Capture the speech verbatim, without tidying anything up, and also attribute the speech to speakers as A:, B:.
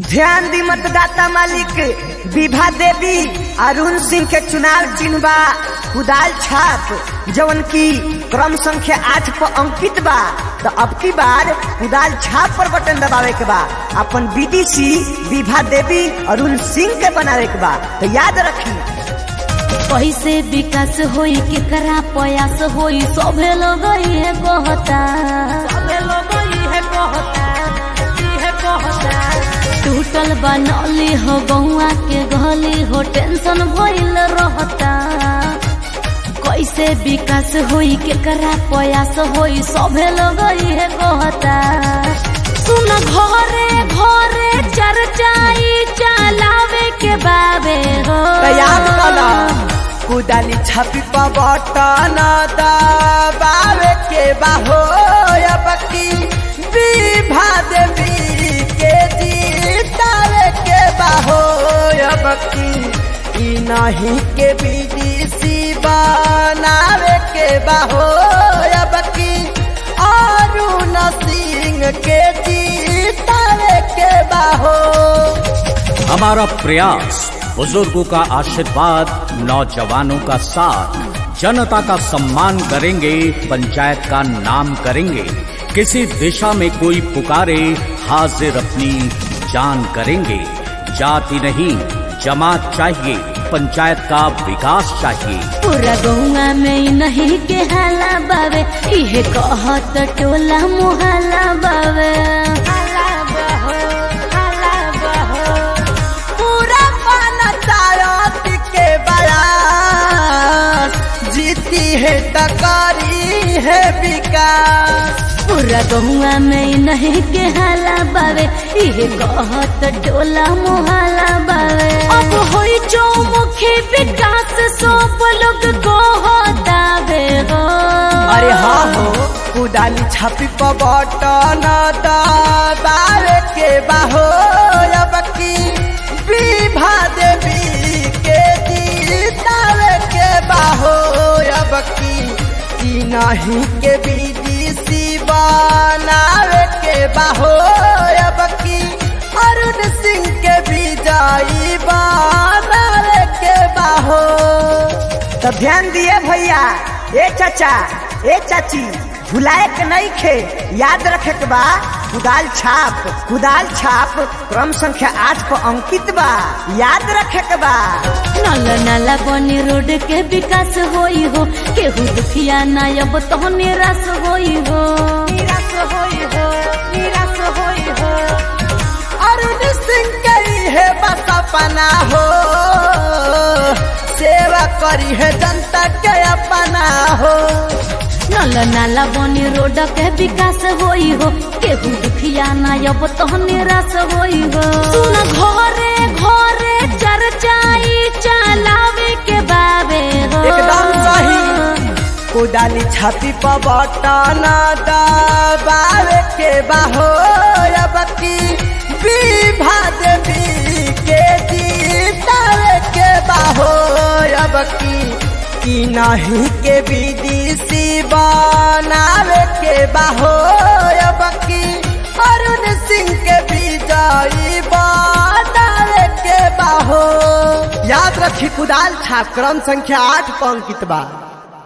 A: ध्यान दी मतदाता मालिक विभा देवी अरुण सिंह के चुनाव चिन्ह बा कुदाल छाप जवन की क्रम संख्या आठ पर अंकित बा। तो अब की बार कुदाल छाप पर बटन दबावे के बा अपन बीडीसी विभा देवी अरुण सिंह के बनावे के बा। तो याद रखी
B: कैसे विकास होई केकरा प्रयास होई सभे लोग ये कहता सभे लोग ये कहता ये कहता टूटल बनौली हो गौआ के गली हो टेंशन भइल रहता। कैसे विकास होई केकरा प्रयास होई सभे लोग ये कहता सुन घरे घरे चर्चाई चलावे के बाबे हो
A: याद कला कुदाली छापी पर बटन दबावे के बाहो बकी विभा देवी के जीतावे के बाहो बकी ई नहीं के बीडीसी बनावे के बाहो बकी अरुण सिंह के जीतावे के बाहो।
C: हमारा प्रयास बुजुर्गों का आशीर्वाद नौजवानों का साथ जनता का सम्मान करेंगे पंचायत का नाम करेंगे किसी दिशा में कोई पुकारे हाजिर अपनी जान करेंगे। जाति नहीं जमात चाहिए पंचायत का विकास चाहिए।
B: पूरा गौआ में नहीं के हाला बावे इहे कहत टोला मुहल्ला बावे
A: पूरा पंचायत के बयास जीती है तकारी है विकास।
B: पूरा गहुआ में नहीं के हाला बावे इहे कहत टोला मुहल्ला बावे अब होई चौमुखी विकास सब लोग कहतावे हो।
A: अरे हाँ हो कुदाली छापी पर बटन दबावे के बाहो बकी विभा देवी के जीतावे के बाहो बकी ई नहीं के बीडीसी बनावे के बाहो बकी अरुण सिंह के विजयी बनावे के बाहो। तो ध्यान दिए भैया ए चाचा ए चाची भुलाए के नहीं खे याद रखे के बा कुदाल छाप कुदाल छाप क्रम संख्या आठ पर अंकित बा याद रखे के बा।
B: नाला नाला बनी रोड के विकास होई हो केहू दुखिया ना अब तो निराश होई हो निराश होई हो निराश होई हो।
A: अरुण सिंह के है बस अपना हो सेवा करी है जनता के अपना हो।
B: नाला नाला बनी रोड के विकास होई हो केहू दुखिया ना अब तो निराश होई हो सुन घरे घरे चर्चाई चलावे के बाबे हो
A: एकदम सही कुदाली छाती पर बटन दबावे के बाहो बकी विभा देवी के जीतावे के बाहो बकी ई नहीं के बीडीसी बनावे के बाहो बकी अरुण सिंह के विजयी बनावे के बाहो। याद रखी कुदाल छाप क्रम संख्या आठ पर अंकित बा।